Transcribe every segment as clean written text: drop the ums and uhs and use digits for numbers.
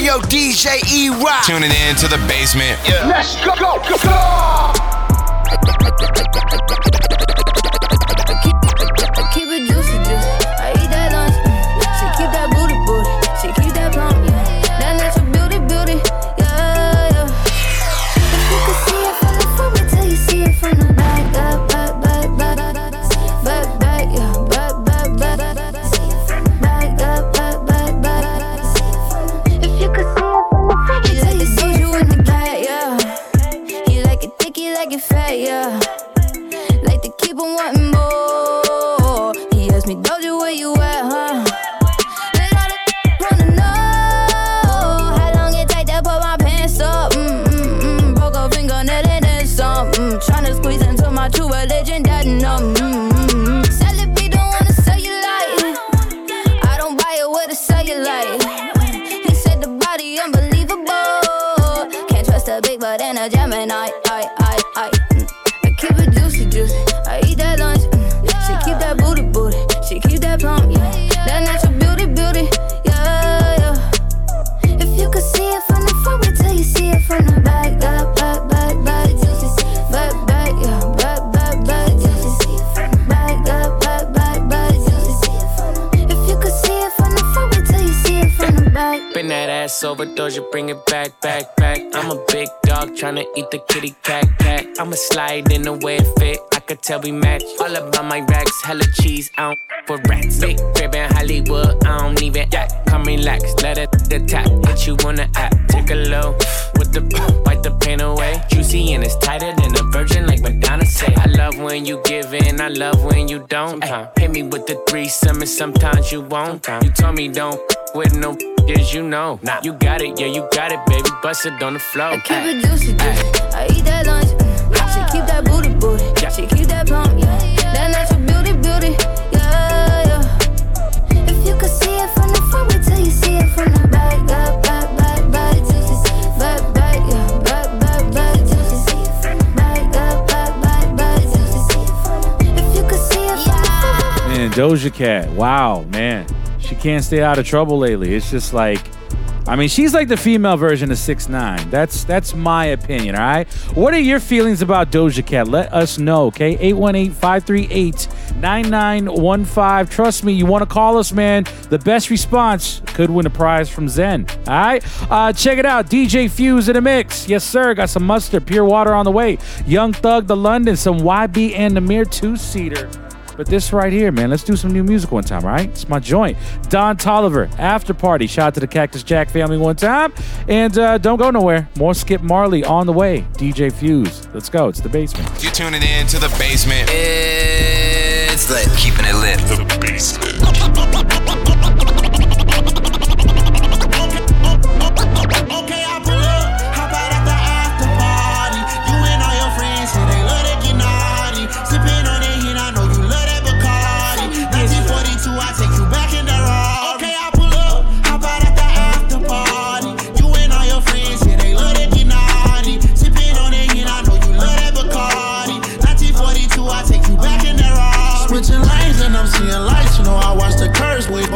yo, DJ E-Rock. Tuning in to The Basement. Yeah. Let's go. Keep it juicy. I eat that lunch. She keep that booty. She keep that plump. That natural beauty. Yeah. If you could see it from the front, wait till you see it from the back. Back, yeah. Back. If you could see it from the front, wait till you see it from the back. Yeah. He like it thick, he like it fat. Yeah. Like to keep on wanting more. He asked me, Doja, where you at, huh? And all the wanna know how long it take to put my pants up. Broke a fingernail and then some. Tryna squeeze into my true religion, that numb. Celebrate, don't wanna sell you like. I don't buy it with a cellulite. He said the body unbelievable. Can't trust a big butt and a Gemini. I keep it juicy. I eat that lunch. She keep that booty. She keep that plump. That natural beauty. Yeah. If you could see it from the front, wait till you see it from the back. Back. Juicy. Back. Yeah. Back. Juicy. Back. Juicy. If you could see it from the front, wait till you see it from the back. Bend that ass over, Doja, bring it back. I'm a big dog tryna eat the kitty cat. I'ma slide in the way it fit. I could tell we match. All about my racks, hella cheese, I don't for rats. Big crib in Hollywood, I don't even act. Come relax, let it the tap. Hit you on the app, take a low with the wipe the pain away. Juicy and it's tighter than a virgin, like Madonna say. I love when you give in, I love when you don't. Hit me with the threesome and sometimes you won't. You told me don't with no as you know. You got it, yeah, you got it, baby. Bust it on the floor. I keep it juicy. I eat that lunch. She keep that booty. She keep that plump. That natural beauty. Yeah. If you could see it from the front, wait till you see it from the back. Back. Juicy. Back. Yeah. Back. Juicy. Back. Juicy. If you could see it from the front. Man, Doja Cat. Wow, man. She can't stay out of trouble lately. It's just like, I mean, she's like the female version of 6ix9ine. That's my opinion, all right? What are your feelings about Doja Cat? Let us know, okay? 818-538-9915. Trust me, you want to call us, man. The best response could win a prize from Zen, all right? Check it out. DJ Fuse in the mix. Yes, sir. Got some mustard, pure water on the way. Young Thug, the London, some YB and Namir 2-seater. But this right here, man, let's do some new music one time, all right? It's my joint. Don Toliver, After Party. Shout out to the Cactus Jack family one time. And don't go nowhere. More Skip Marley on the way. DJ Fuse. Let's go. It's The Basement. You're tuning in to The Basement. It's lit. Keeping it lit. The Basement. Okay, I pull up. Hop out at the after party. You and all your friends say they love to get naughty. Sipping on that hit, I know you love that Bacardi. 1942, I take you back in the raw. Okay, I pull up. Hop out at the after party. You and all your friends say they love to get naughty. Sipping on that hit, I know you love that Bacardi. 1942, I take you back in the raw. Switching lanes and I'm seeing lights. You know I watch the curse with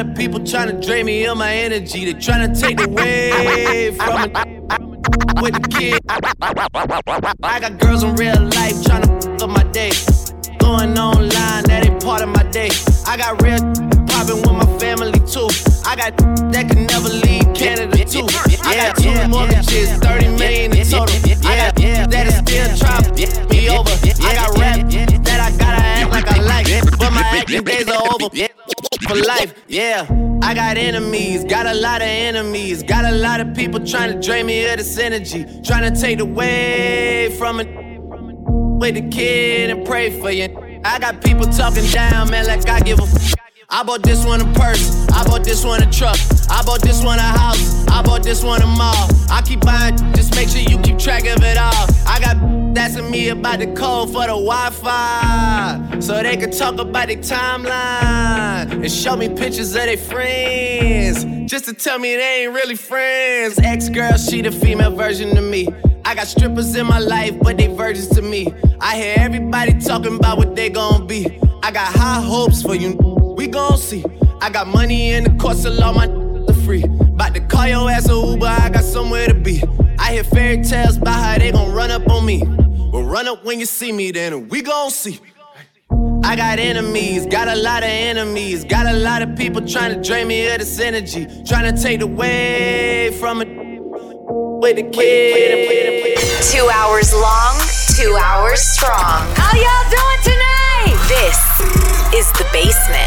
of people trying to drain me of my energy. They trying to take away from it with the kid. I got girls in real life trying to fuck up my day. Going online, that ain't part of my day. I got real poppin' with my family too. I got that can never leave Canada too. I got 2 mortgages, 30 million in total. I got that is still trying to me over. I got rap that I gotta act like I like, but my acting days are over for life. Yeah, I got enemies, got a lot of enemies, got a lot of people trying to drain me of this energy, trying to take away from it. With the kid and pray for you. I got people talking down, man, like I give a f. I bought this one a purse, I bought this one a truck, I bought this one a house, I bought this one a mall. I keep buying, just make sure you keep track of it all. I got asking me about the code for the Wi-Fi, so they can talk about their timeline and show me pictures of their friends, just to tell me they ain't really friends. Ex-girl, she the female version of me. I got strippers in my life, but they virgins to me. I hear everybody talking about what they gon' be. I got high hopes for you, we gon' see. I got money in the course, so all my the free. Bout to call your ass a Uber, I got somewhere to be. I hear fairy tales about how they gon' run up on me. Well, run up when you see me, then we gon' see. I got enemies, got a lot of enemies, got a lot of people trying to drain me of this energy, trying to take away from it. With the kid. 2 hours long, 2 hours strong. How y'all doing tonight? This is The Basement.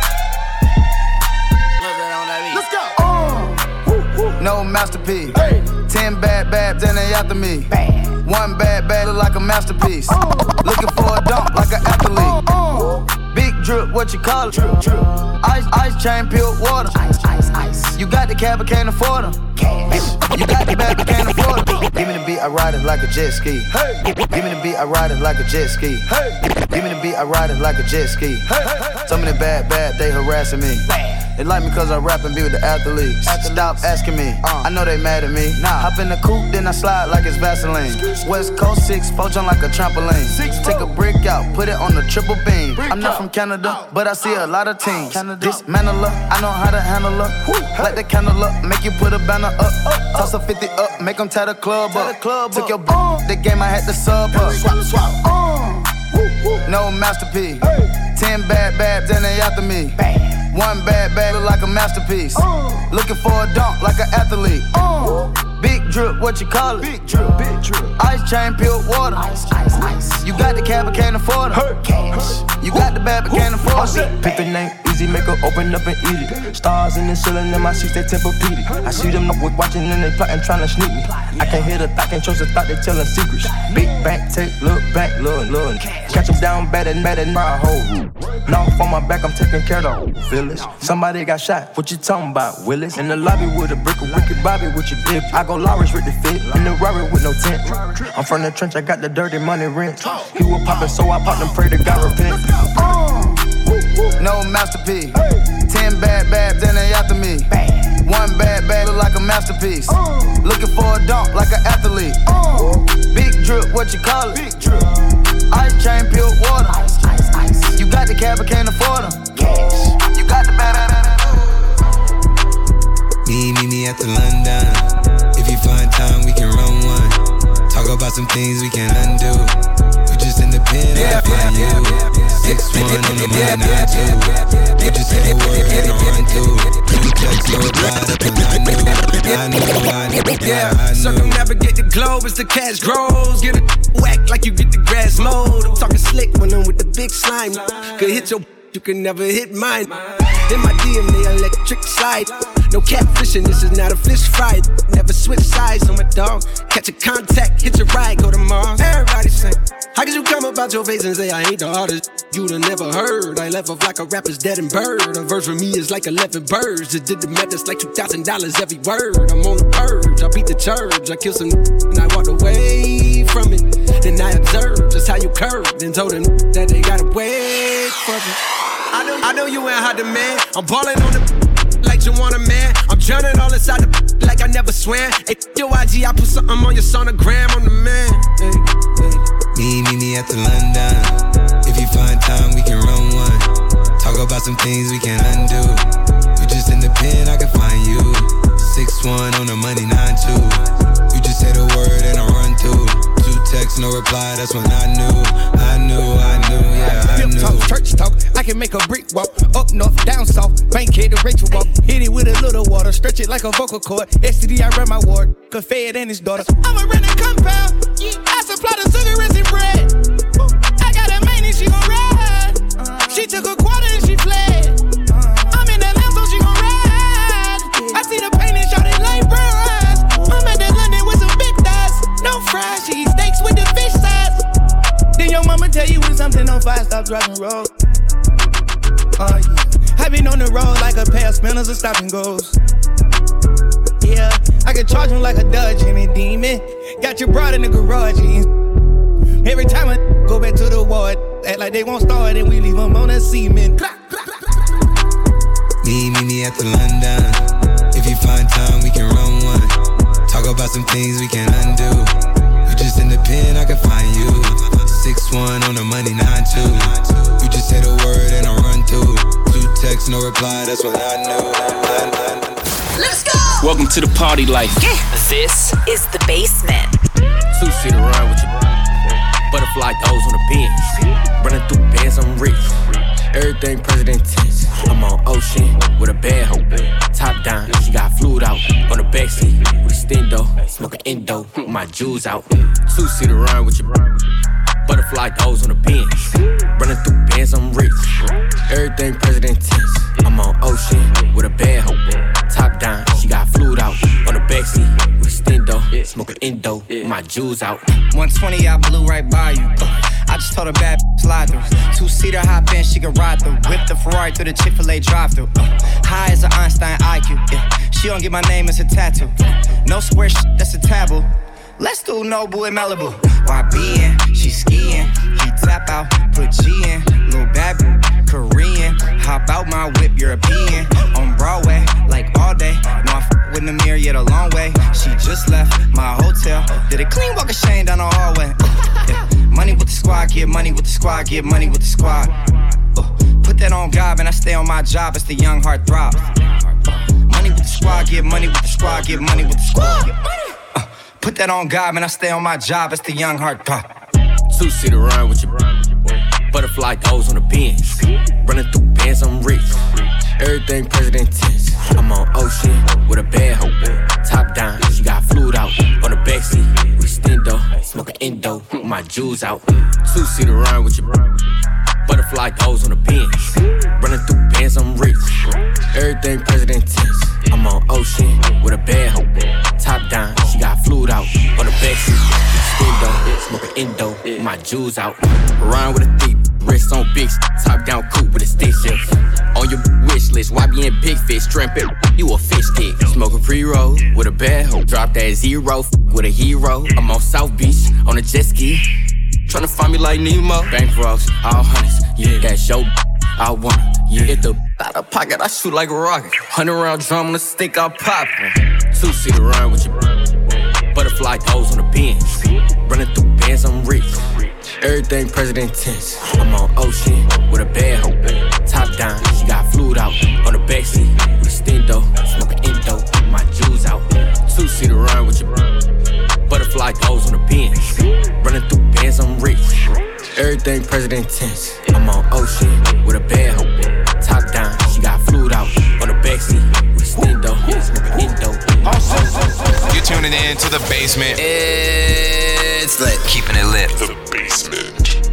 Let's go. No masterpiece. 10 bad babs and they after me. 1 bad look like a masterpiece. Looking for a dunk like an athlete. Big drip, what you call it? Ice chain, pure water. Ice. You got the cab, but can't afford them. You got the bag, but can't afford it. Give me the beat, I ride it like a jet ski. Give me the beat, I ride it like a jet ski. Give me the beat, I ride it like a jet ski. Some of the bad, they harassing me. They like me cause I rap and be with the athletes. Stop asking me, I know they mad at me. Hop in the coupe, then I slide like it's Vaseline. West Coast 6, jump like a trampoline. Take a brick out, put it on the triple beam. I'm not from Canada, but I see a lot of teams. Dismantle her, I know how to handle her. Light the candle up, make you put a banner up. Toss a 50 up, make them tie the club up. Took your the game, I had to sub up. No masterpiece. 10 bad babs and they after me. 1 bad look like a masterpiece. Looking for a dunk like an athlete. Big drip, what you call it? Big drip. Ice chain, pure water. Ice. You got the cab, but can't afford it. You got the bag, but can't afford it. Pick the name, easy, make her open up and eat it. Stars in the ceiling, in my seats, they Tempur-Pedic. I see them up with watching and they plotting, trying to sneak me. I can't hear the thought, can't trust the thought, they telling secrets. Big back, take, look back, look. Catch them down better than my whole room. Now on my back, I'm taking care of the whole village. Somebody got shot, what you talking about, Willis? In the lobby with a brick, a wicked Bobby with your dip. I go Lawrence with the fit, in the Rari with no tent. I'm from the trench, I got the dirty money rent. He was poppin', so I popped and pray to God repent. No masterpiece. 10 bad babs and they after me. 1 bad look like a masterpiece. Looking for a dunk like an athlete. Big drip, what you call it? Ice chain, pure water. Ice. You got the cab, but can't afford them. You got the bad. Meet me at the London. If you find time, we can run one. Talk about some things we can undo. You just in the pen, I find you. 6'1" on the money, not two. You just say the word, I don't run through. You text so wide up and I knew. Circumnavigate the globe as the cash grows. Get it whack like you get the grass mowed. I'm talking slick when I'm with the big slime. Could hit your, you can never hit mine. In my DNA, electric slide. No catfishing, this is not a fish fry. Never switch sides on my dog. Catch a contact, hit your ride, go to Mars. Everybody sing. How could you come about your face and say I ain't the artist you'd have never heard? I left off like a rapper's dead and bird. A verse for me is like 11 birds. Just did the math, it's like $2,000 every word. I'm on the purge, I beat the church. I killed some and I walked away from it. Then I observed just how you curved and told them that they gotta wait for me. I know you ain't hot demand. I'm ballin' on the like you want a man. I'm drowning all inside the like I never swam. Hey, your IG, I put something on your sonogram. I'm the man. Meet me at the London. If you find time, we can run one. Talk about some things we can undo. You that's when I knew, yeah, I Dip knew. talk, church talk, I can make a brick walk. Up north, down south, bank head to Rachel walk. Hit it with a little water, stretch it like a vocal cord. STD, I run my ward, cause Fed and his daughter. I'm a renting compound, I supply the cigarettes and bread. I got a main and she gon' ride. She took a quarter and she fled. I'm in that lamb, so she gon' ride. I see the pain and shot it like bronze. I'm at that London with some big thighs. No fries, she eat steaks with the fish size. Then your mama tell you when something on fire, stop driving road. Yeah. I been on the road like a pair of spinners and stop and goes. Yeah, I can charge him like a Dodge and a demon. Got your broad in the garage. Every time I go back to the ward, act like they won't start and we leave them on a cement. Meet me at the London. If you find time, we can run one. Talk about some things we can undo. You just in the pen, I can find you. 6'1" on the money, 9'2". You just say the word and I run through. 2 texts, no reply, that's when I knew. Let's go! Welcome to the party life. This is The Basement. 2-seater ride with your butterfly toes on the bench. Running through bands, I'm rich. Everything president tense. I'm on ocean with a bad hoe. Top down, she got fluid out on the backseat with a stendo. Smoking endo, my jewels out. 2-seater ride with your butterfly toes on the bench. Running through bands, I'm rich. Everything president tense. I'm on ocean with a bad hoe. Top down, she got fluid out on the backseat with a stendo. Smoking endo, my jewels out. 120, I blew right by you. I just told her bad slide through. 2-seater hop in, she can ride through. Whip the Ferrari through the Chick-fil-A drive-through. High as an Einstein IQ. Yeah. She don't get my name as a tattoo. No square shit, that's a taboo. Let's do Noble in Malibu. YBN, she skiing. He tap out, put G in. Little bad Korean. Hop out my whip, European. On Broadway, like all day. No, I with the mirror, yet a long way. She just left my hotel. Did a clean walk of shame down the hallway. Yeah. Money with the squad, get money with the squad, get money with the squad. Put that on God, and I stay on my job. It's the young heart throb. Money with the squad, get money with the squad, get money with the squad. Put that on God, man, I stay on my job. It's the young heart throb. 2-seater ride with your butterfly toes on the bench. Running through bands, I'm rich. Everything president tense. I'm on ocean with a bad hoe. Top down, she got fluid out on the backseat with stendo. Smoking endo, my jewels out. 2-seater ride with your butterfly toes on the bench. Running through bands, I'm rich. Everything president tense. I'm on ocean with a bad hoe. Top down, she got fluid out on the backseat. Stendo, smoking endo, my jewels out. Rhyme with a thick wrist on big, top down coupe with a stick shift. On your wish list, why be in big fish? Shrimp it, you a fish stick. Smoking pre-roll with a bad hoe. Drop that zero with a hero. I'm on South Beach on a jet ski. Tryna find me like Nemo. Bankrolls, all hundreds, yeah, that's your I wanna, yeah. Hit the out of pocket, I shoot like a rocket. 100-round drum on the stick, I'm poppin'. 2-seater ride with your butterfly toes on the bench. Running through bands, I'm rich. Everything president tense. I'm on ocean with a bad hoe. Top down, she got fluid out on the backseat with stendo. Smoking endo, my jewels out. 2-seater ride with your butterfly toes on the bench. Running through bands, I'm rich. Everything president tense. I'm on ocean with a bad hoe. Top down, she got fluid out on the backseat with stendo. Smoking endo. You're tuning in to The Basement. It's lit. Keeping it lit. The Basement.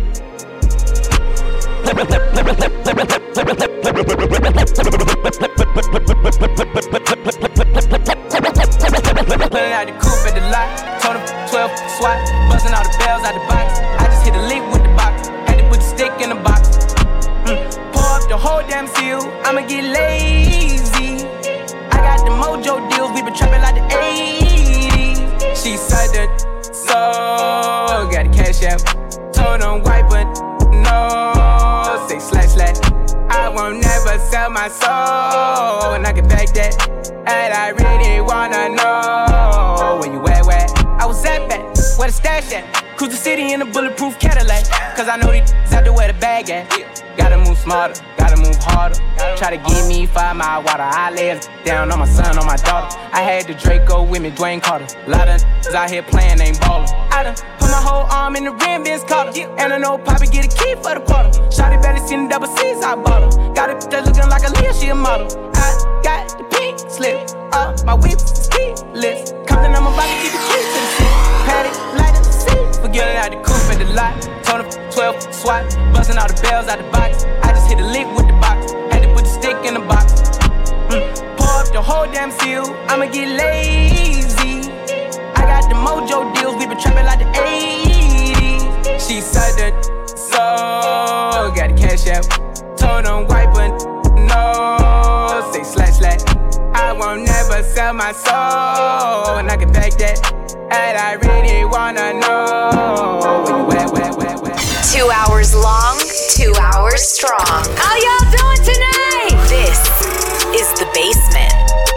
Pulling out the coupe at the lot. Told him 12 swat. Buzzing all the bells out the box. I just hit a lick with the box. Had to put the stick in the box. Pour up the whole damn seal. I'ma get lazy. I got the mojo deals. We been trapping like the 80s. She said that so. Got the cash out. Told him white but no. Say slash slash. I won't never sell my soul. And I can back that. And I really wanna know where you at. I was at back, where the stash at. Cruise the city in a bulletproof Cadillac. Cause I know these out there where the bag at. Gotta move smarter, gotta move harder. Try to give me 5 mile water. I lay it down on my son, on my daughter. I had the Draco with me, Dwayne Carter. A lot of niggas out here playing, ain't ballin'. I done put my whole arm in the rim, Vince Carter. And I know Poppy get a key for the quarter. Shawty barely seen the double C's, I bought her. Got a bitch that looking like a Leah, she a model. I got the pink slip, my whip is keyless. Compton, I'm about to get the keys to the city. Paddock, light up the seat. Forget it out the coupe at the lot. Told her 12 swat, busting all the bells out the box. I just hit a lick with the box. Had to put the stick in the box. Pour up the whole damn seal. I'ma get lazy. I got the mojo deals. We been trapping like the 80s. She said that so got the cash out. Told them wipe her no. Say slash slash. I won't never sell my soul. And I can back that. And I really wanna know where you at, where. 2 hours long, 2 hours strong. How y'all doing tonight? This is The Basement.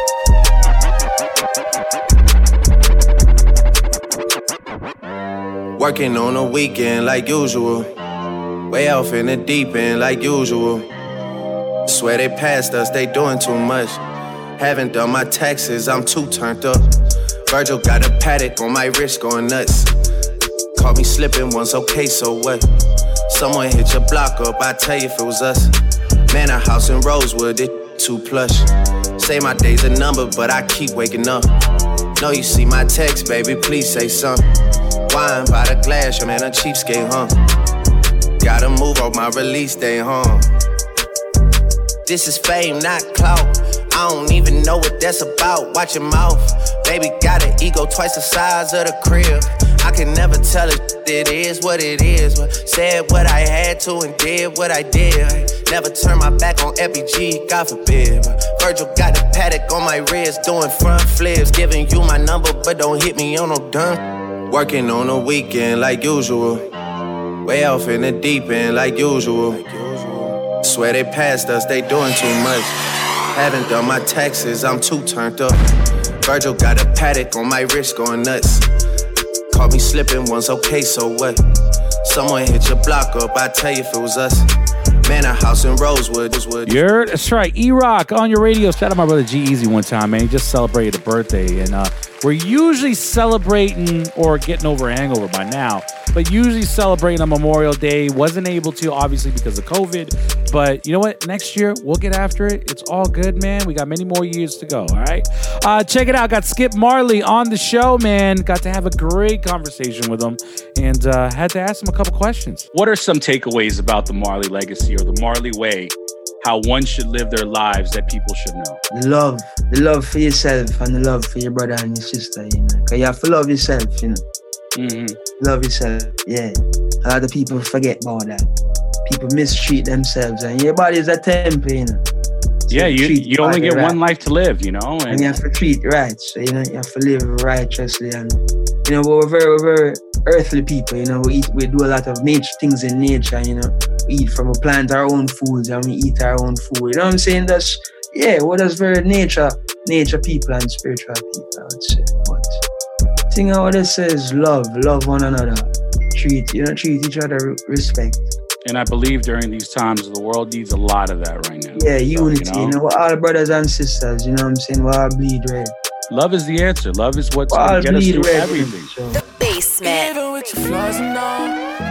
Working on a weekend like usual. Way off in the deep end like usual. Swear they passed us, they doing too much. Haven't done my taxes, I'm too turned up. Virgil got a paddock on my wrist going nuts. Caught me slipping once, okay, so what? Someone hit your block up, I tell you if it was us. Man, a house in Rosewood, it too plush. Say my day's a number, but I keep waking up. Know you see my text, baby, please say something. Wine by the glass, your man a cheapskate, huh? Gotta move on my release day, huh? This is fame, not clout. I don't even know what that's about. Watch your mouth. Baby got an ego twice the size of the crib. I can never tell it is what it is. But said what I had to and did what I did. Never turn my back on FBG, God forbid. Virgil got a paddock on my wrist, doing front flips. Giving you my number, but don't hit me on no dime. Working on a weekend like usual. Way off in the deep end like usual. Swear they passed us, they doing too much. Haven't done my taxes, I'm too turned up. Virgil got a paddock on my wrist going nuts. Caught me slipping once, okay, so what? Someone hit your block up, I tell you if it was us. Man, a house in Rosewood is what. That's right. E-Rock on your radio. Shout out my brother G-Eazy one time, man. He just celebrated a birthday. And we're usually celebrating or getting over a hangover by now. But usually celebrating on Memorial Day. Wasn't able to, obviously, because of COVID. But you know what? Next year, we'll get after it. It's all good, man. We got many more years to go, all right? Check it out. Got Skip Marley on the show, man. Got to have a great conversation with him. And had to ask him a couple questions. What are some takeaways about the Marley legacy or the Marley way? How one should live their lives that people should know? The love for yourself and the love for your brother and your sister, you know. Because you have to love yourself, you know. Mm-hmm. Love yourself, yeah. A lot of people forget about that. People mistreat themselves, and your body is a temple, you know. So yeah, you only get one life to live, you know. And you have to treat right, so you know you have to live righteously, and you know we're very earthly people, you know. We do a lot of things in nature, you know. We eat from, we plant our own foods and we eat our own food. You know what I'm saying? That's very nature people and spiritual people, I would say. But the thing I would say is love one another. Treat each other with respect. And I believe during these times, the world needs a lot of that right now. Yeah, unity. You know, we're all brothers and sisters. You know what I'm saying? We all bleed red. Love is the answer. Love is what's going to get us through everything. So. The Basement. Even with your flaws and all,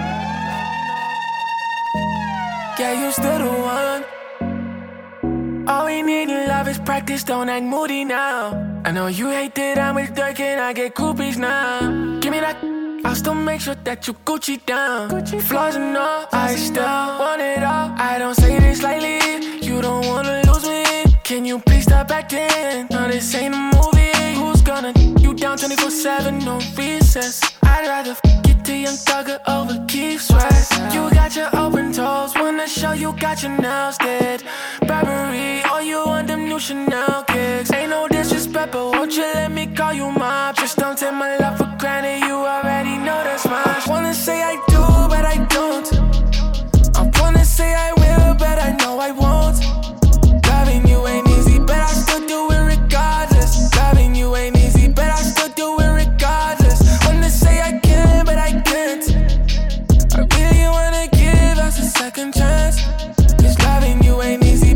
yeah, you still the one. All we need in love is practice. Don't act moody now. I know you hate that I'm with Dirk and I get groupies now. Give me that. I'll still make sure that you Gucci down. Flaws and all, I still want it all. I don't say this lightly, you don't wanna lose me. Can you please stop acting? No, this ain't a movie. Who's gonna you down 24/7, no recess? I'd rather get to Young Thugger over Keith Sweat. You got your open toes, wanna show you got your nails did. Burberry, all you want them new Chanel kicks. Ain't no disrespect, but won't you let me call you mom? Just don't take my love for granted, you already know that's mine. I wanna say I do, but I don't. I wanna say I will, but I know I won't. Loving you ain't easy, but I still do it regardless. Loving you ain't easy, but I still do it regardless. Wanna say I can, but I can't. I really wanna give us a second chance. 'Cause loving you ain't easy,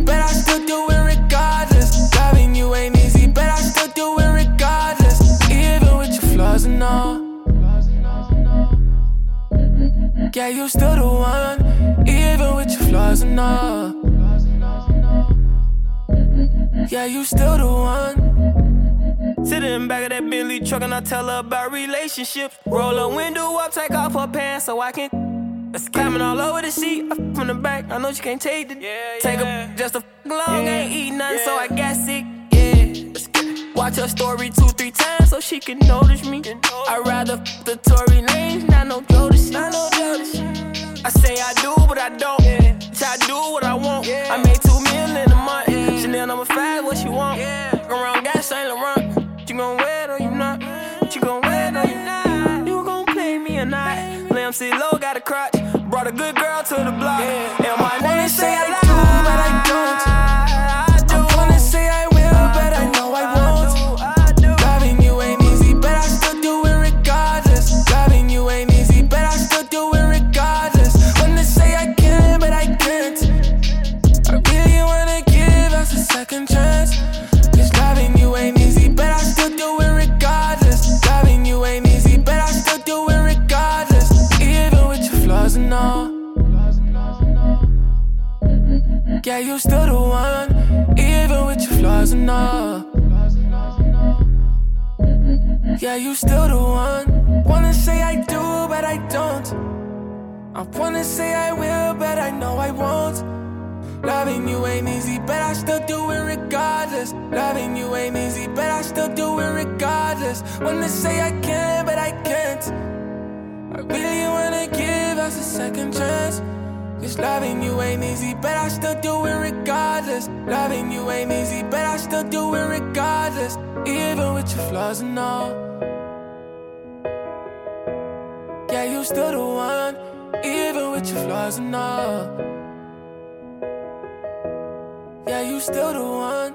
you still the one, even with your flaws and all. Yeah, you still the one. Sitting in the back of that Bentley truck and I tell her about relationships. Roll her window up, take off her pants so I can. It's climbing all over the seat, up from the back. I know she can't take it. Take a just a long, ain't eat nothing, so I got sick. Watch her story 2-3 times so she can notice me. I'd rather the Tory Lanez, not no Jodeci. I say I do, but I don't. I do what I want. I made $2 million a month. Chanel number 5, what she want? Around gas, Saint Laurent. You gon' wear it or you not? You gon' wear it or you not? You gon' play me or not? Lamb C-Lo got a crotch. Brought a good girl to the block. And my name say I do, but I don't. I wanna say I will, but I know I won't. Loving you ain't easy, but I still do it regardless. Loving you ain't easy, but I still do it regardless. Wanna say I can, but I can't. I really wanna give us a second chance. Cause loving you ain't easy, but I still do it regardless. Loving you ain't easy, but I still do it regardless. Even with your flaws and all. Yeah, you still the one, even with your flaws and all. Yeah, you still the one. Wanna say I do, but I don't. I wanna say I will, but I know I won't. Loving you ain't easy, but I still do it regardless. Loving you ain't easy, but I still do it regardless. Wanna say I can, but I can't. I really wanna give us a second chance. Cause loving you ain't easy, but I still do it regardless. Loving you ain't easy, but I still do it regardless. Even with your flaws and all. Yeah, you still the one, even with your flaws and all. Yeah, you still the one.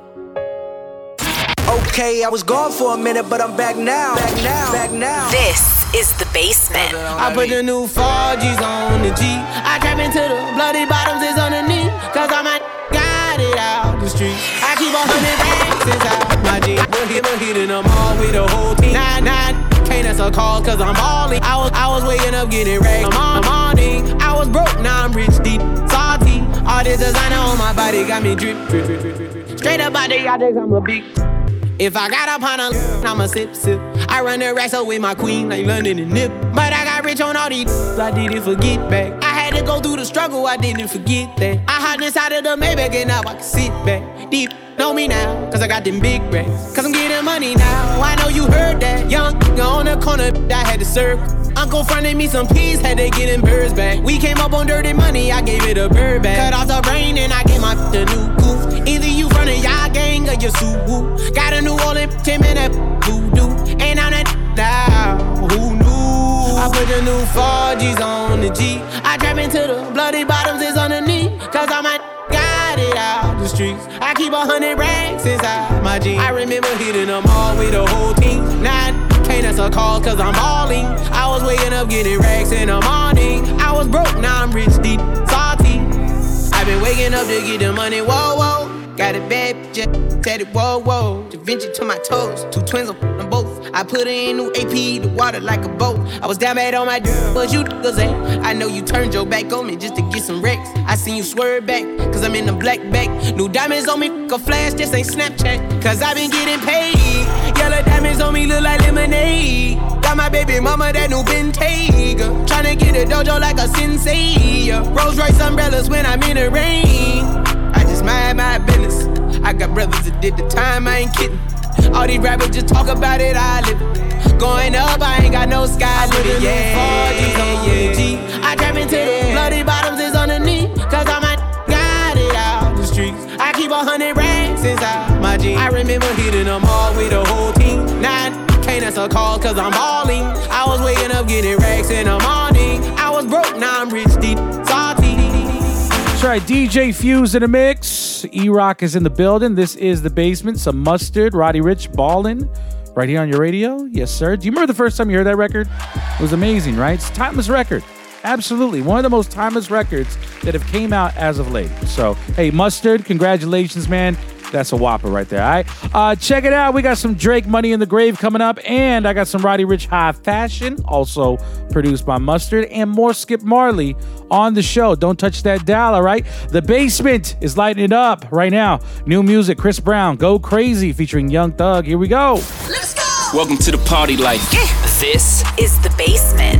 Okay, I was gone for a minute, but I'm back now. Back now. This is The Basement. I put the new 4Gs on the G. I trap into the bloody bottoms is underneath. Cause I might got it out the street. I keep 100 racks inside my jeans. We're hitting them all with the whole team. Nah, can't answer calls cause I'm balling. I was waking up getting racks. I'm morning. I was broke, now I'm rich, deep, salty. All this designer on my body got me drip. Straight up out there, I think I'm a big. If I got up on a I'ma sip. I run the racks up with my queen like London and Nip. But I got rich on all these I didn't forget back. I had to go through the struggle, I didn't forget that. I hopped inside of the Maybach and now I can sit back. Deep, know me now, cause I got them big racks. Cause I'm getting money now, I know you heard that. Young, on the corner, I had to serve. Uncle fronted me some peas, had to get them birds back. We came up on dirty money, I gave it a bird back. Cut off the brain and I gave my the new goof. Either you frontin' y'all gang or you suit. Got a New Orleans 10-minute voodoo. And I'm that now, who knew? I put the new 4Gs on the G. I trap into the bloody bottoms is underneath. Cause I might got it out the streets. I keep 100 racks inside my jeans. I remember hitting them all with the whole team. Nah, can't answer calls cause I'm balling. I was waking up getting racks in the morning. I was broke, now I'm rich, deep, salty. I've been waking up to get the money, whoa. Got a bad bitch, tatted, whoa. Da Vinci to my toes, 2 twins on them both. I put her in new AP, the water like a boat. I was down bad on my dirt, but you niggas ain't. I know you turned your back on me just to get some wrecks. I seen you swerve back, cause I'm in the black bag. New diamonds on me, a flash, this ain't Snapchat. Cause I been getting paid. Yellow diamonds on me look like lemonade. Got my baby mama that new Bentayga. Tryna get a dojo like a sensei. Rolls Royce umbrellas when I'm in the rain. I just mind my business. I got brothers that did the time, I ain't kidding. All these rappers just talk about it, I live it. Going up, I ain't got no sky limit. Yeah. I trap into the bloody bottoms is underneath. Cause I might got it out the streets. I keep 100 racks inside my jeans. I remember hitting them all with the whole team. Nah, can't answer calls cause I'm balling. I was waking up getting racks in the morning. I was broke, now I'm rich, deep, salty. That's right, DJ Fuse in the mix. E-Rock is in the building. This is The Basement. Some Mustard, Roddy Ricch, Ballin', right here on your radio. Yes, sir. Do you remember the first time you heard that record? It was amazing, right? It's a timeless record. Absolutely. One of the most timeless records that have came out as of late. So, hey, Mustard, congratulations, man. That's a whopper right there, all right? Check it out. We got some Drake Money in the Grave coming up, and I got some Roddy Ricch High Fashion, also produced by Mustard, and more Skip Marley on the show. Don't touch that dial, all right? The Basement is lighting it up right now. New music, Chris Brown, Go Crazy, featuring Young Thug. Here we go. Let's go! Welcome to the party life. This is The Basement.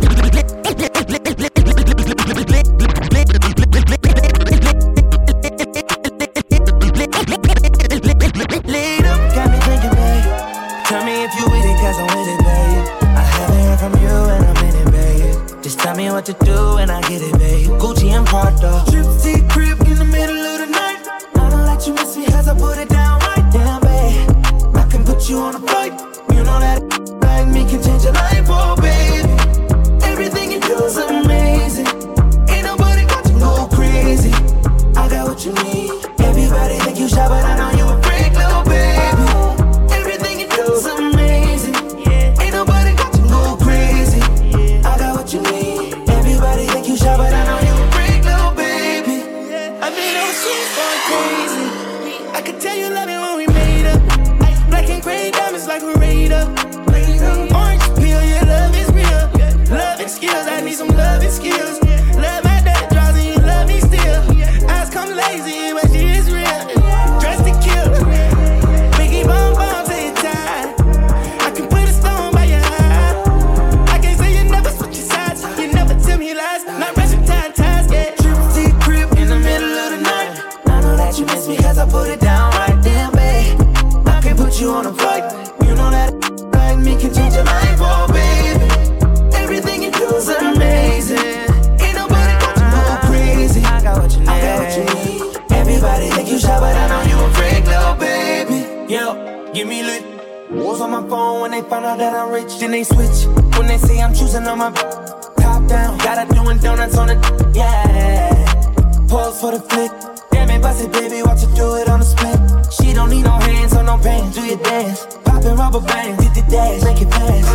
Lead up, got me thinking, babe. Tell me if you with it, cause I'm with it, babe. I haven't heard from you and I'm in it, babe. Just tell me what to do and I get it, babe. Gucci and Prada. Trip to crib in the middle of the night. I don't let you miss me cause I put it down right down, babe. I can put you on a flight. You know that like me can change your life, oh, baby. Everything you do is amazing. Ain't nobody got you go crazy. I got what you need. Everybody think you shy, but I know you a freak, little baby. Everything you do is amazing. Ain't nobody got you go crazy. I got what you need. Everybody think you shy, but I know you a freak, little baby. I've been overseas going crazy. I could tell you love it when we made up. Black and gray diamonds like a radar. Orange peel, your love is real. Love and skills, I need some love and skills. Love my dad draws and you love me still. Eyes come lazy, but she is real. Dressed to kill. Biggie bomb bomb to your tie. I can put a stone by your eye. I can't say you never switch your sides. You never tell me lies. Not rushing ties, yeah. Trip to your crib in the middle of the night. I know that you miss me cause I put it down right there, babe. I can put you on a flight. You know that like me can change your life, oh, baby. Everything you do is amazing. Ain't nobody got you go crazy. I got what you need. I got what you need. Everybody think you shy, but I know you a freak, little baby. Yo, give me lit. Wolves on my phone when they find out that I'm rich. Then they switch when they say I'm choosing on my top down. Got her doing donuts on it, yeah. Pause for the flick. Damn it, bust it, baby, watch her do it on the split. She don't need no hands or no pants. Do your dance, poppin' rubber bands, hit the dash, make it fast.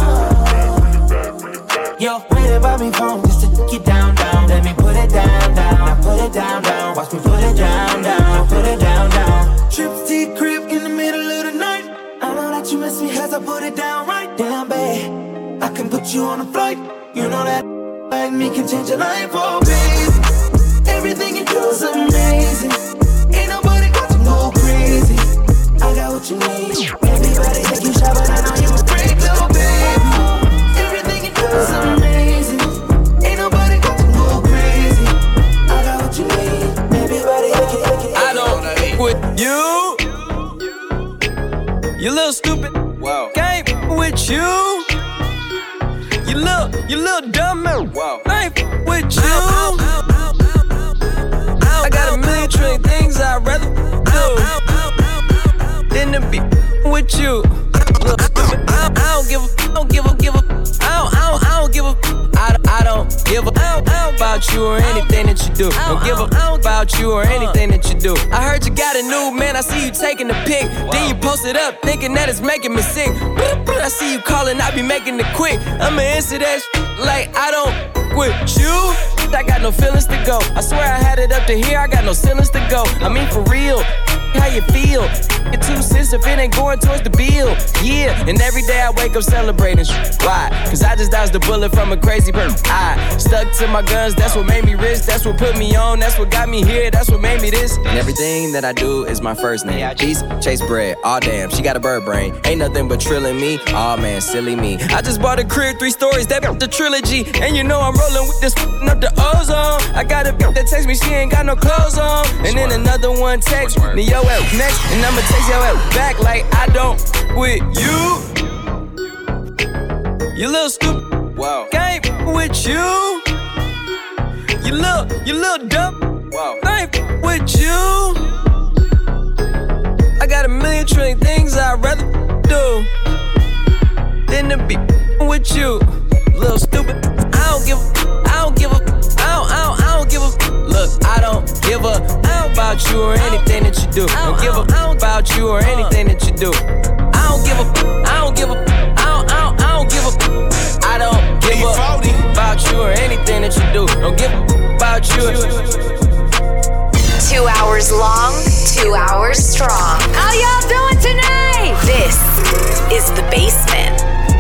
Yo, waiting by me phone just to get down, down. Let me put it down, down. I put it down, down. Watch me put it down, down. Put it down, down. Trip to your crib in the middle of the night. I know that you miss me cause I put it down right down, babe. I can put you on a flight. You know that like me can change your life, oh, babe. Everything you do is amazing. Ain't nobody got to go crazy. I got what you need. Everybody think you shy, but I know you a freak, little baby. Everything you do is amazing. Ain't nobody got to go crazy. I got what you need. Everybody think you. I don't with you. You little stupid. Wow. Game with you. You little dumb man. Wow. I ain't with you. I got a million trillion things I'd rather do than to be with you. Look, I don't give a about you or anything that you do. Don't give a about you or anything that you do. I heard you got a new man, I see you taking the pic. Then you post it up, thinking that it's making me sick. I see you calling, I be making it quick. I'ma answer that like I don't with you. I got no feelings to go. I swear I had it up to here, I got no ceilings to go. I mean for real, how you feel? Your 2 cents if it ain't going towards the bill. Yeah, and every day I wake up celebrating. Why? Cause I just dodged a bullet from a crazy person. I stuck to my guns, that's what made me rich. That's what put me on, that's what got me here. That's what made me this. And everything that I do is my first name. Chase bread, aw damn, she got a bird brain. Ain't nothing but trilling me, aw man, silly me. I just bought a crib, 3 stories, that the trilogy. And you know I'm rolling with this up the ozone. I got a bitch that text me, she ain't got no clothes on. And then another one text me, yo, next. And I'ma text your ass back like I don't with you. You little stupid. Wow. Game with you. You little dumb. Wow. I ain't with you. I got a million trillion things I'd rather do than to be with you. Little stupid. I don't give a. Look, I don't give a about you or anything that you do. Don't give a about you or anything that you do. I don't give a about you or anything that you do. Don't give a about you. 2 hours long, 2 2 hours strong. How y'all doing tonight? This is The Basement.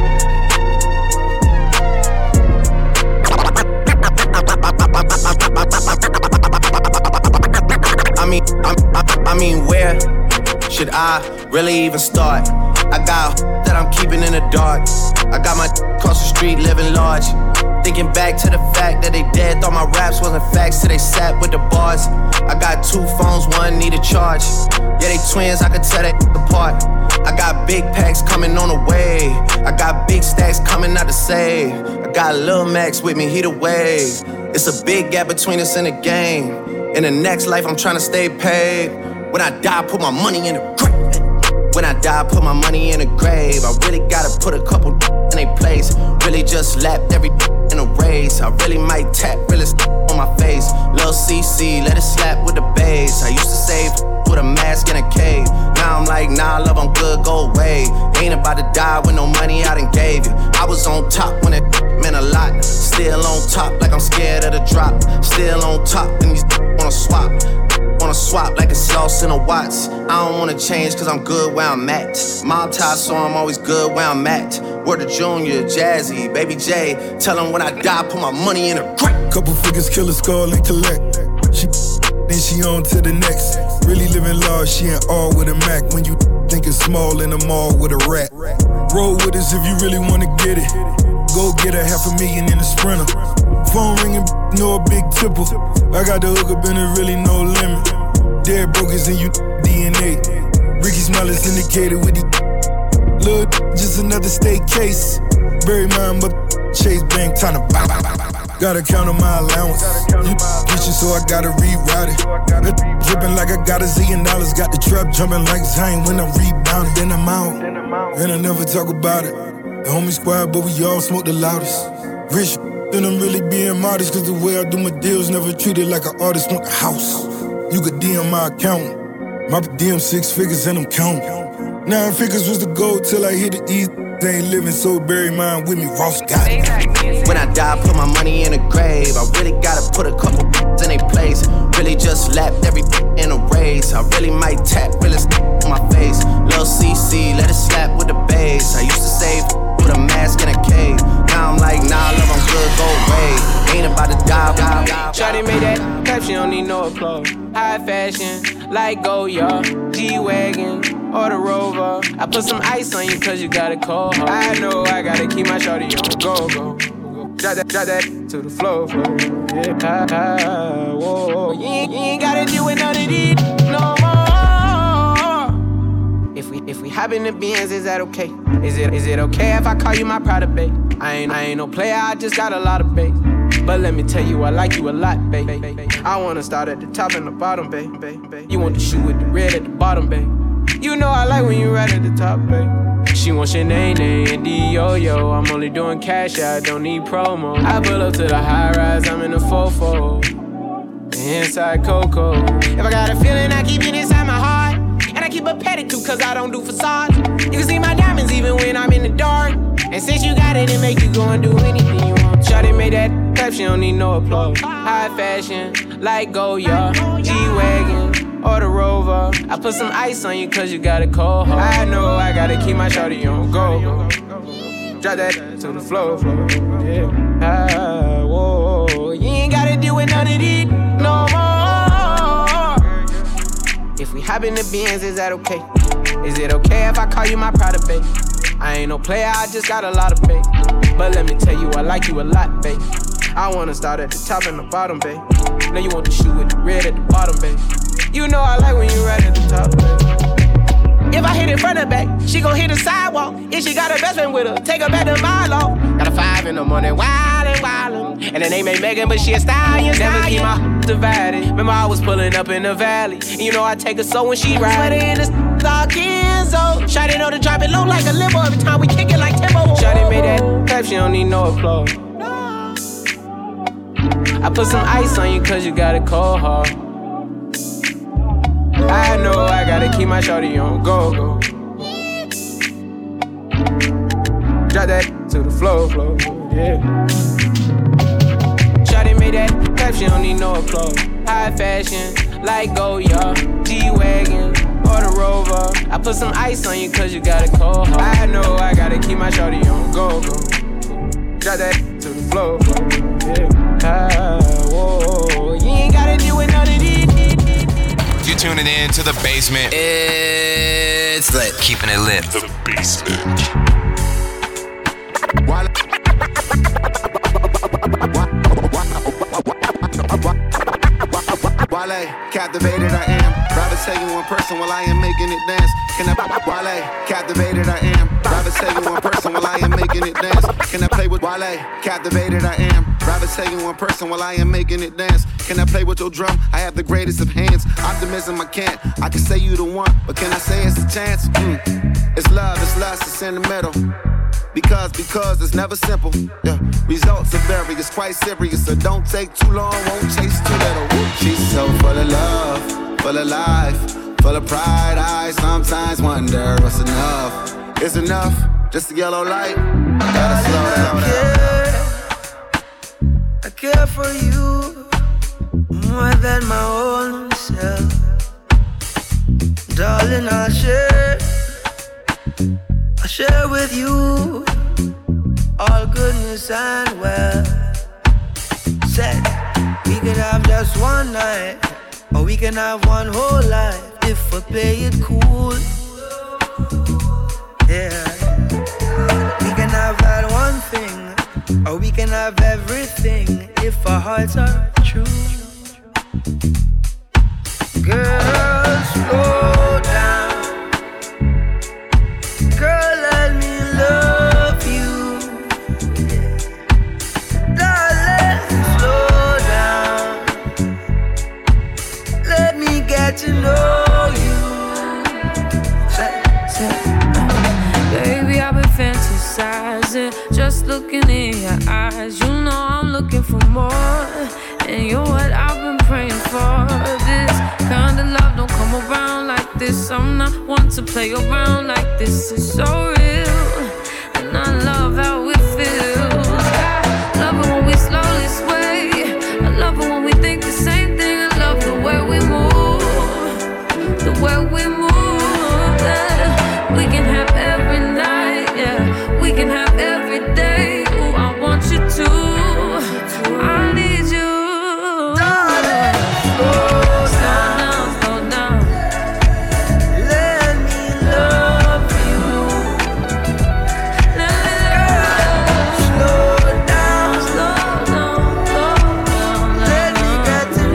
I mean, where should I really even start? I got that I'm keeping in the dark. I got my across the street living large. Thinking back to the fact that they dead, thought my raps wasn't facts till they sat with the bars. I got 2 phones, one need a charge. Yeah, they twins, I could tell that apart. I got big packs coming on the way. I got big stacks coming out to save. I got Lil Max with me, he the wave. It's a big gap between us and the game. In the next life, I'm trying to stay paid. When I die, put my money in the grave. When I die, put my money in the grave. I really gotta put a couple in a place. Really just lapped every in a race. I really might tap realest on my face. Lil CC, let it slap with the bass. I used to save with a mask in a cave. Now I'm like, nah, love, I'm good, go away. Ain't about to die with no money I done gave you. I was on top when it meant a lot. Still on top like I'm scared of the drop. Still on top and these wanna swap. Wanna swap like it's sauce in a Watts. I don't wanna change cause I'm good where I'm at. Mob tie, so I'm always good where I'm at. Word to Junior, Jazzy, Baby J. Tell them when I die, put my money in a crack. Couple figures, kill a skull and collect. She then she on to the next. Really living large, she ain't all with a Mac. When you think it's small in the mall with a rat. Roll with us if you really wanna get it. Go get a $500,000 in a Sprinter. Phone ringing, no a big tipple. I got the hook up and there really no limit. Dead brokers in you DNA. Ricky Smiley syndicated with the look, just another state case. Bury mine, but Chase Bank time to buy. Gotta count on my allowance. You get you, so I gotta reroute it. That dripping like I got $1 zillion. Got the trap jumping like Zane when I'm rebounding. Then I'm out, and I never talk about it. The homie squad, but we all smoke the loudest. Rich, then I'm really being modest. Cause the way I do my deals, never treated like an artist. Want the house, you could DM my account. My DM 6 figures and I'm counting. 9 figures was the goal till I hit the east. They ain't living, so bury mine with me, Ross got it. When I die, put my money in a grave. I really gotta put a couple in a place. Really just lapped every in a race. I really might tap realest on my face. Lil CC, let it slap with the bass. I used to save with a mask in a cave. Now I'm like, nah, love, I'm good, go away. Ain't about to die. Shawty made that clap, she don't need no applause. High fashion, like Goya, G-Wagon, or the Rover. I put some ice on you cause you got a cold heart. I know I gotta keep my shawty on go. Drop that to the floor. Yeah, whoa. You ain't gotta deal with none of these no more. If we hop in the Benz, is that okay? Is it okay if I call you my pride, babe? I ain't no player, I just got a lot of bass. But let me tell you, I like you a lot, babe. I wanna start at the top and the bottom, babe. You want the shoe with the red at the bottom, babe. You know I like when you right at the top, babe. She wants your name and D-Yo-Yo. I'm only doing cash, I don't need promo. I pull up to the high rise, I'm in the fofo. Inside Coco. If I got a feeling, I keep it inside my heart. And I keep a pedicure cause I don't do facades. You can see my diamonds even when I'm in the dark. And since you got it, it make you go and do anything you want. Shawty made that clap, she don't need no applause. High fashion, like Goya, G-Wagon, or the Rover. I put some ice on you cause you got a cold heart. I know I gotta keep my shawty on go. Drop that to the floor. Yeah. Whoa. You ain't gotta deal with none of these no more. If we hop in the Benz, is that okay? Is it okay if I call you my pride, babe? I ain't no player, I just got a lot of bass. But let me tell you, I like you a lot, babe. I wanna start at the top and the bottom, babe. Now you want the shoe with the red at the bottom, babe. You know I like when you right at the top, babe. If I hit it front or back, she gon' hit the sidewalk. If she got her best friend with her, take her back to my law. Got a 5 in the morning, wildin'. And her name ain't Megan, but she a stallion. Never keep my divided. Remember I was pulling up in the valley. And you know I take her so when she ride. Sweater in the dark in zone. Shawty know to drop it low like a limo. Every time we kick it like Timbo. Shawty made that clap, she don't need no applause. I put some ice on you cause you got a cold heart. I know I gotta keep my shawty on go. Drop that to the floor, yeah. Shawty made that clap, she don't need no applause. High fashion, like Goya, G-Wagon, or the Rover. I put some ice on you cause you got a cold heart. I know I gotta keep my shorty on go-go. Drop that to the floor. Yeah. Whoa. You ain't gotta deal with none of these. You tuning in to the basement. It's lit. Keeping it lit. The basement. Wale, captivated I am. Rather tell you one person while I am making it dance. Can I Wale, captivated I am. Rather tell you one person while I am making it dance. Can I play with Wale, captivated I am. Rather tell you one person while I am making it dance. Can I play with your drum? I have the greatest of hands. Optimism I can't. I can say you the one, but can I say it's a chance? It's love, it's lust, it's in the middle. Because it's never simple. Yeah. Results are various, quite serious. So don't take too long, won't chase too little. She's so full of love, full of life, full of pride. I sometimes wonder what's enough. Is enough just a yellow light? Gotta slow down. I care for you more than my own self. Darling, I'll share with you all goodness and wealth. Said we could have just one night, or we can have one whole life if we play it cool. Yeah, we can have that one thing, or we can have everything if our hearts are true. Girl, slow down. Girl, let me love you. Darling, slow down. Let me get to know you. Baby, I've been fantasizing, just looking in your eyes. You know I'm looking for more, and you're what I've been praying for. This kind of love don't come around like this. I'm not one to play around like this. It's so real, and I love how it feels. I love it when we slowly sway. I love it when we think the same thing. I love the way we move, the way we move. Yeah. We can have every night, yeah. We can have every day. Ooh, I want you to. I need you. Darling, slow down, slow down. Let me love you. Let me love you. Slow down, slow down, slow down. Let me get to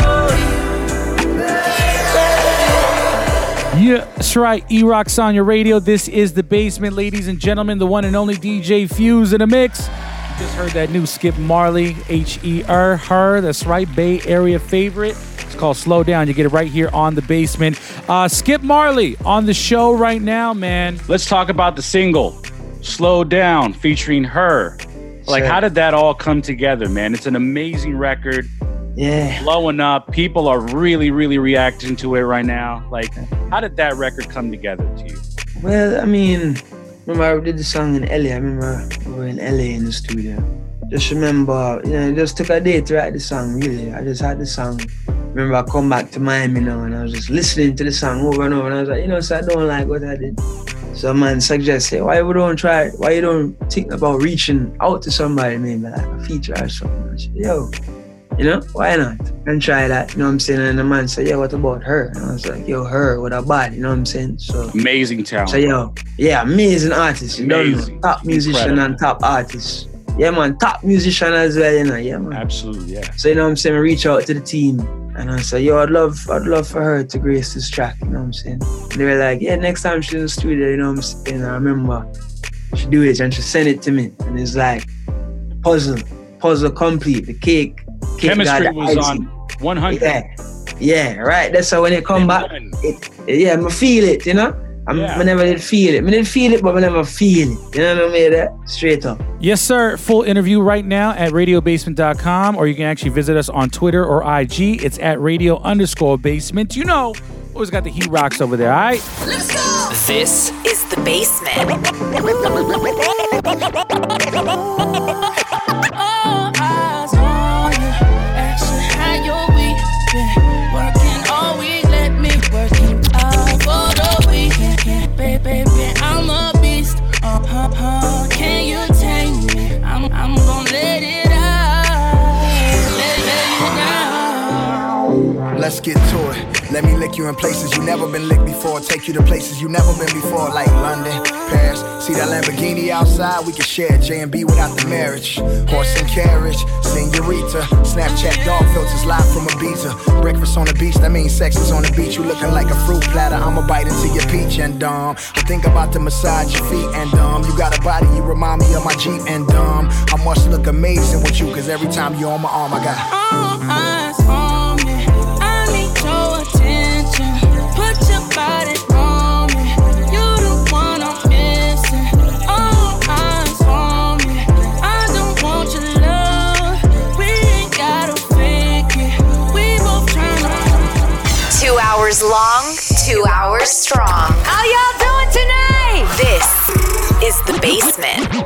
know you. Yeah, that's right. E-Rock's on your radio. This is The Basement, ladies and gentlemen. The one and only DJ Fuse in the mix. You just heard that new Skip Marley, H-E-R, her. That's right, Bay Area favorite. It's called Slow Down. You get it right here on The Basement. Skip Marley on the show right now, man. Let's talk about the single, Slow Down, featuring her. Like, how did that all come together, man? It's an amazing record. Yeah. Blowing up. People are really, really reacting to it right now. Like, how did that record come together to you? Well, I mean, remember I did the song in LA. I remember we were in LA in the studio. Just remember, it just took a day to write the song, really. I just had the song. Remember I come back to Miami now and I was just listening to the song over and over. And I was like, so I don't like what I did. So man suggested, why you don't try it? Why you don't think about reaching out to somebody, maybe like a feature or something? I said, why not? And try that, you know what I'm saying? And the man said, what about her? And I was like, her with a body, you know what I'm saying? So amazing talent. So amazing artist, you know, top musician and top artist. Yeah man, top musician as well, yeah man. Absolutely, yeah. So you know what I'm saying, reach out to the team and I said, I'd love for her to grace this track, you know what I'm saying? And they were like, next time she's in the studio, you know what I'm saying? I remember she do it and she sent it to me and it's like puzzle complete, the cake chemistry was on 100. Yeah, right. That's how when it come back, I feel it, I never did feel it. I didn't feel it, but I never feel it. You know what I mean? That straight up. Yes, sir. Full interview right now at radiobasement.com, or you can actually visit us on Twitter or IG. It's at radio_basement. Always got the Heat Rocks over there, all right? Let's go! This is The Basement. All eyes on you, asking how your week been. Working let's get to it. Let me lick you in places you never been licked before. Take you to places you never been before, like London, Paris. See that Lamborghini outside? We can share J&B without the marriage. Horse and carriage, senorita. Snapchat dog filters live from Ibiza. Breakfast on the beach, that means sex is on the beach. You looking like a fruit platter, I'ma bite into your peach and I think about to massage your feet and you got a body, you remind me of my Jeep and I must look amazing with you, cause every time you're on my arm, I got all eyes on me. I need your attention. Put your body on me. You're the one I'm missing. All eyes on me. I don't want your love. We ain't gotta fake it. We both tryna. 2 hours long, 2 hours strong. How y'all doing tonight? This is The Basement.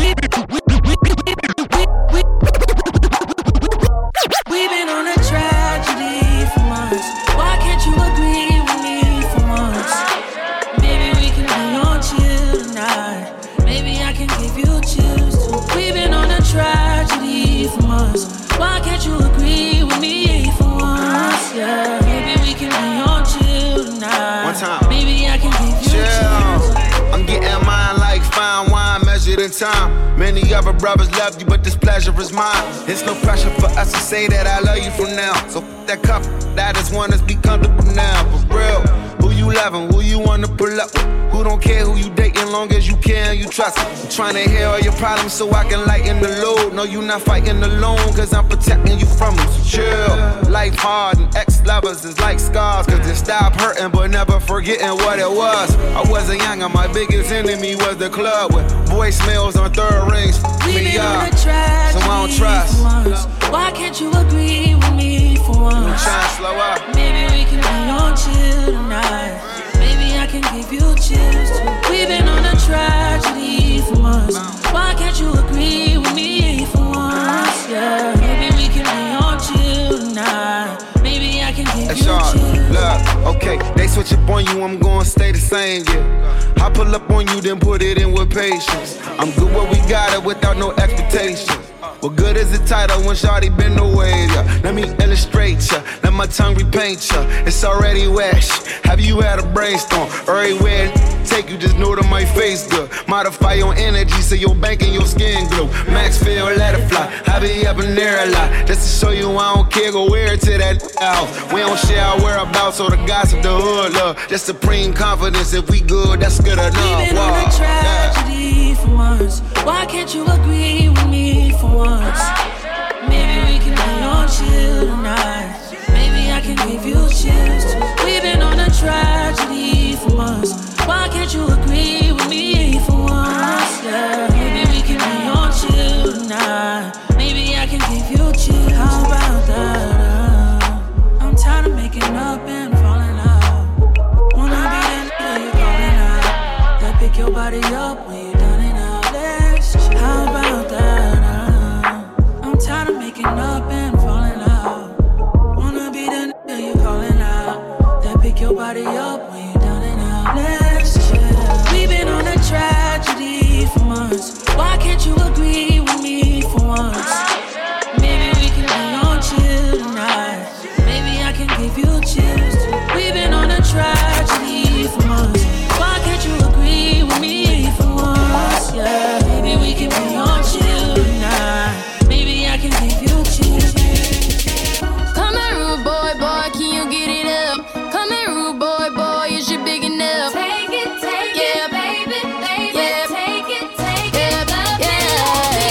We've been on a tragedy for months. Why can't you agree with me for once? Maybe we can be on chill tonight. Maybe I can give you chills too. We've been on a tragedy for months. Why can't you agree with me for once? Yeah, maybe we can be on chill tonight. One time. Maybe I can give you chills. I'm getting mine like fine wine measured in time. Many other brothers love you, but this pleasure is mine. It's no pressure for us to say that I love you from now. So that cup, that is one that's be comfortable now. For real, who you loving, who you wanna pull up with? Who don't care who you dating, long as you care and you trust me. I'm trying to hear all your problems so I can lighten the load. No, you not fighting alone, cause I'm protecting you from them. So chill, life hard and ex-lovers is like scars. Cause they stop hurting but never forgetting what it was. I wasn't young and my biggest enemy was the club with voicemails on third rings. We've been on a tragedy so I don't trust. for once. Why can't you agree with me for once? I'm trying to slow up. Maybe we can be on chill tonight. Maybe I can give you chills too. We've been on a tragedy for months. Why can't you agree with me for once? Yeah, maybe we can be on chill tonight. Maybe I can give you chills. Look, okay, they switch up on you, I'm gonna stay the same, yeah. I pull up on you, then put it in with patience. I'm good where we got it without no expectations. What good is the title when shawty been away, yeah? Let me illustrate ya, let my tongue repaint ya. It's already wet, have you had a brainstorm? Everywhere take you, just know that my face good. Modify your energy so your bank and your skin glow. Max feel, let it fly, I be up in there a lot. Just to show you I don't care, go wear it to that house. We don't share our whereabouts or the gossip, the hood love. Just supreme confidence, if we good, that's good enough. We've been on a tragedy for months. Why can't you agree with me for once? Maybe we can be on chill tonight. Maybe I can give you chills too. We've been on a tragedy for months. Why can't you agree with me for once? Yeah, maybe we can be on chill tonight. Maybe I can give you chills. How about that? I'm tired of making up and falling out. Wanna be that nigga you calling out, that pick your body up when you done it out. Let's chill. How about that? I'm tired of making up and falling out. Wanna be the nigga you calling out, that pick your body up when you done it out. Let's chill. We've been on a tragedy for months. Why can't you agree with me for once? Maybe we can be on chill tonight. Maybe I can give you chills too. We've been on a tragedy for months. Why can't you agree with me for once? Yeah, maybe we can be on chill tonight. Maybe I can give you chills. Come here, rude boy, boy, can you get it up? Come here, rude boy, boy, is you big enough? Take it, yeah, baby, baby, yeah, take it, yeah, yeah,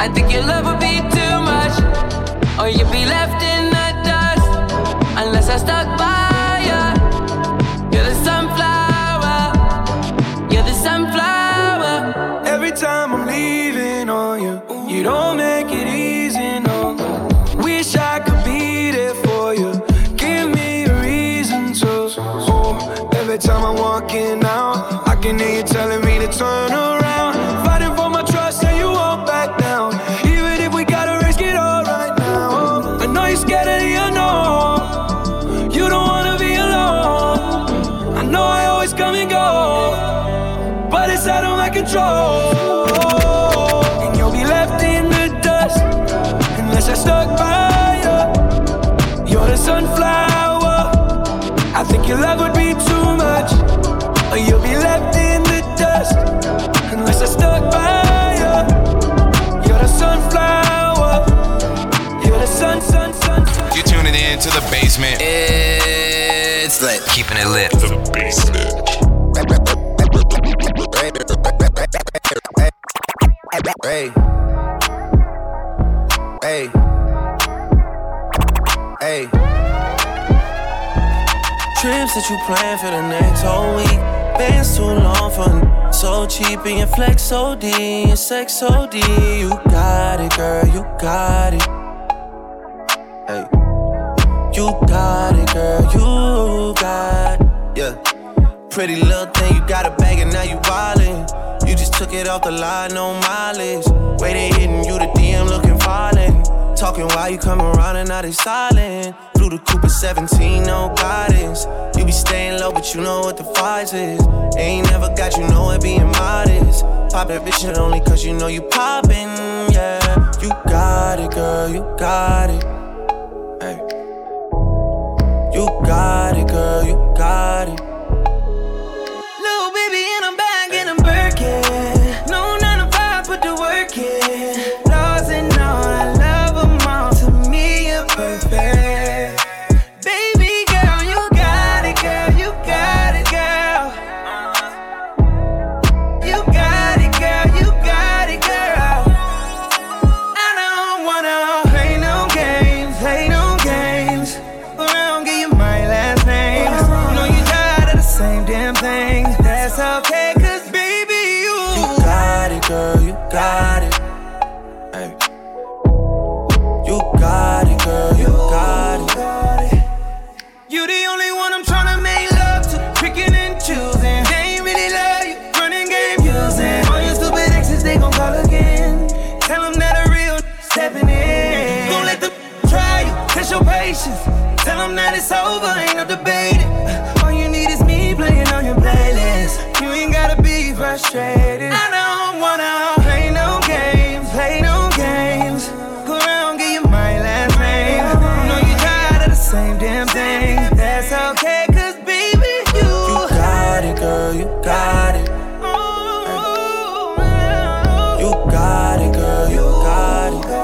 I think your love would be too much, or you'd be left in the dust. Unless I stuck by you. You're the sunflower. You're the sunflower. Every time I'm leaving on you, you don't make it easy, no. Wish I could be there for you. Give me a reason to. Oh, every time I'm walking out, I can hear you telling me to turn around. Fighting for my trust and you won't back down. Even if we gotta risk it all right now. I know you're scared of the unknown. You don't wanna be alone. I know I always come and go, but it's out of my control. And you'll be left in the dust unless I stuck by you. You're the sunflower. I think your love would be too much, or you'll be left in the dust unless I stuck by you. You're the sunflower. You're the sun. You're tuning in to the basement. It's lit. Keeping it lit. The basement. Hey. Hey. Hey. Trips that you plan for the next whole week. Bands too long for so cheap and your flex OD, your sex OD. You got it, girl, you got it. Hey. You got it, girl, you got it. Yeah. Pretty little thing, you got a bag and now you wildin'. You just took it off the line, no mileage. Way they hitting you, the DM looking violent. Talking while you come around and now they silent. Flew the Cooper 17, no guidance. You be staying low, but you know what the price is. Ain't never got you know it being modest. Pop that bitch shit only cause you know you poppin', yeah. You got it, girl, you got it. Hey. You got it, girl, you got it. Little baby and I'm back in a Birkin. No 9 to 5, put the work in. Laws and all, I love them all. To me, you're perfect. Baby girl, you got it, girl. You got it, girl. You got it, girl. You got it, girl. I don't wanna play no games, play no games. Around, give you my last name. You know you tired of the same damn thing. That's okay, cause baby, you got it, girl, you got it. Hey. You got it, girl, you got it. You the only one I'm tryna make love to, picking and choosing. They ain't really love you, running game using. All your stupid exes, they gon' call again. Tell them that a real stepping in. Gon' let them try you, test your patience. Tell them that it's over, ain't no debating. All you need is me playing on your playlist. You ain't gotta be frustrated. I don't wanna play no games, play no games. Go around, give you my last name. I know you tired of the same damn thing. That's okay, cause baby, you got it, girl, you got it. You got it, girl, you got it.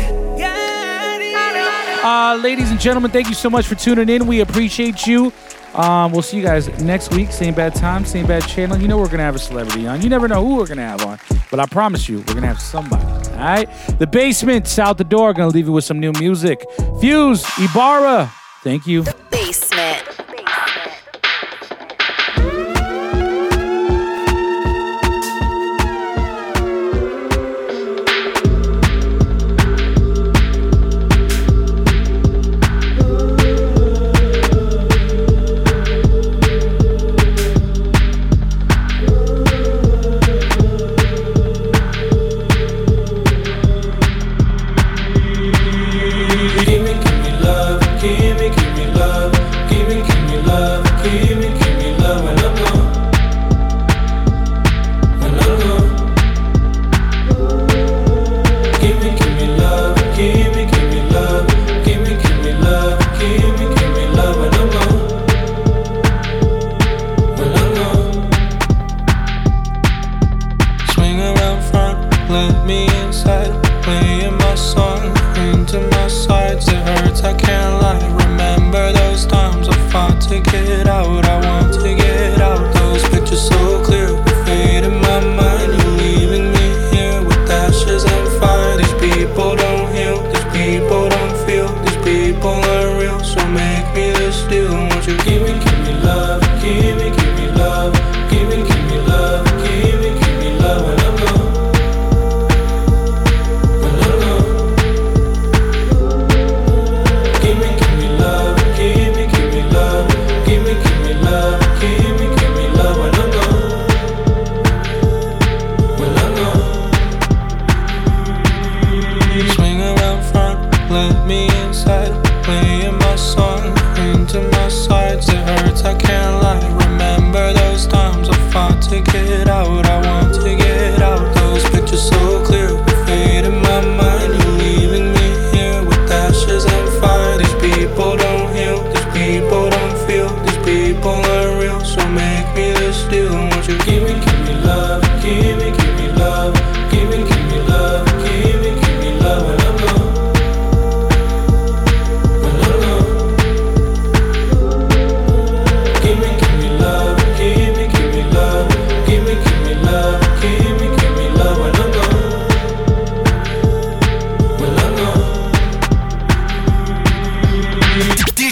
Ladies and gentlemen, thank you so much for tuning in. We appreciate you. We'll see you guys next week. Same bad time, same bad channel. You know we're going to have a celebrity on. You never know who we're going to have on. But I promise you, we're going to have somebody. All right? The Basement's out the door. Going to leave you with some new music. Fuse, Ibarra. Thank you. The Basement. Give me love, give me love.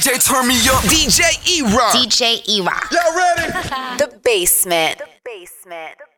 DJ, turn me up. DJ E-Rock. DJ E-Rock. Y'all ready? The Basement. The Basement.